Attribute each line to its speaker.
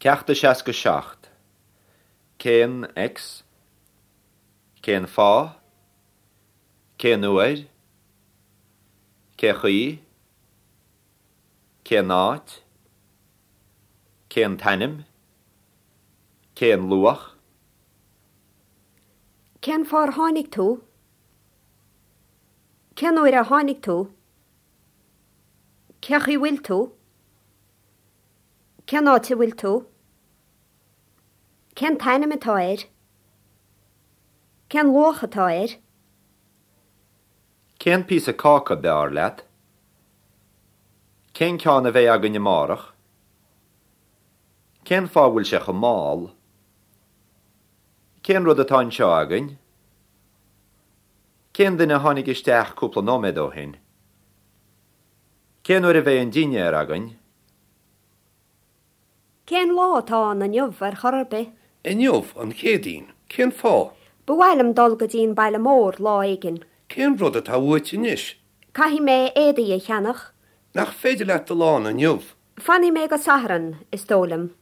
Speaker 1: Ceachta seas go seacht. Cén X. Cén fá. Cén uair. Cé chuí. Cén áit. Cén tanim. Cén luach.
Speaker 2: Cén fár tháinig tú? Cén uair a tháinig tú? Cé chuí bhfuil tú? Cén áite bhfuil tú? Cén tanim atá air? Cén luach atá air?
Speaker 1: Cén pís a cáca bear leat. Cén ceann a bheith agan marach. Cén fá bhfuil sé go máil. Cén rud atá anseo agan. Cén duine tháinig isteach cúpla nóiméad ó shin. Cén uair a bheith an daine ar agan.
Speaker 2: Cén lá atá an inniuh ar chorbe?
Speaker 3: Inniuh an chéadín, cén fá?
Speaker 2: Bhhailm dul go dtíon baile mór lá aigen.
Speaker 3: Cén rud atá uait inis?
Speaker 2: Caithí mé éadaí a cheannach.
Speaker 3: Nach féidir leat do lán inniuh.
Speaker 2: Fanní mé go sathran is tólam.